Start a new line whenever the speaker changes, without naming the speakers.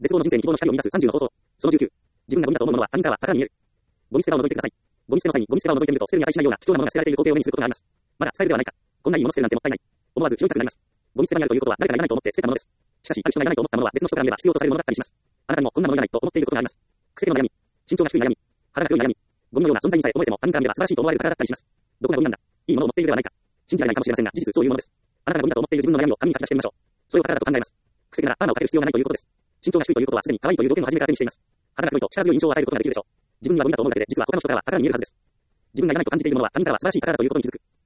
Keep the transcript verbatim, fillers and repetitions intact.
絶望の人生に希望の光を見出すさんじゅうの方法。そのじゅうきゅう。自分がゴミだと思うものは他人からは宝に見える。ゴミ捨て場を覗いてください。ゴミ捨ての際にゴミ捨て場を覗いてみると捨てるに値しないような貴重なものが捨てられている光景を目にすることがあります。まだ使えるではないか。こんないいもの捨てるなんてもったいない。思わず拾いたくなります。ゴミ捨て場にあるということは誰かがいらないと思って捨てたものです。しかし、ある人がいらないと思ったものは別の人から見れば必要とされるものだったりします。あなたにもこんなものいらないと思っていることがあります。癖の悩み、身長が低い悩み、腹が黒い悩み、ゴミのような存在にさえ思えても他人から見れば素晴らしいと思われる宝だったりします。どこがゴミなんだ。いいものを持っているではないか。信じられないかもしれませんが、事実そういうものです。あなたがゴミだと思っている自分の悩みを紙に書き出してみましょう。それを宝だと考えます。癖ならパーマをかける必要がないということです。身長が低いということはすでに可愛いという条件を初めから手にしています。腹が黒いと力強い印象を与えることができるでしょう。自分にはゴミだと思うだけで実は他の人からは宝に見えるはずです。自分がいらないと感じているものは他人からは素晴らしい宝だということに気づく。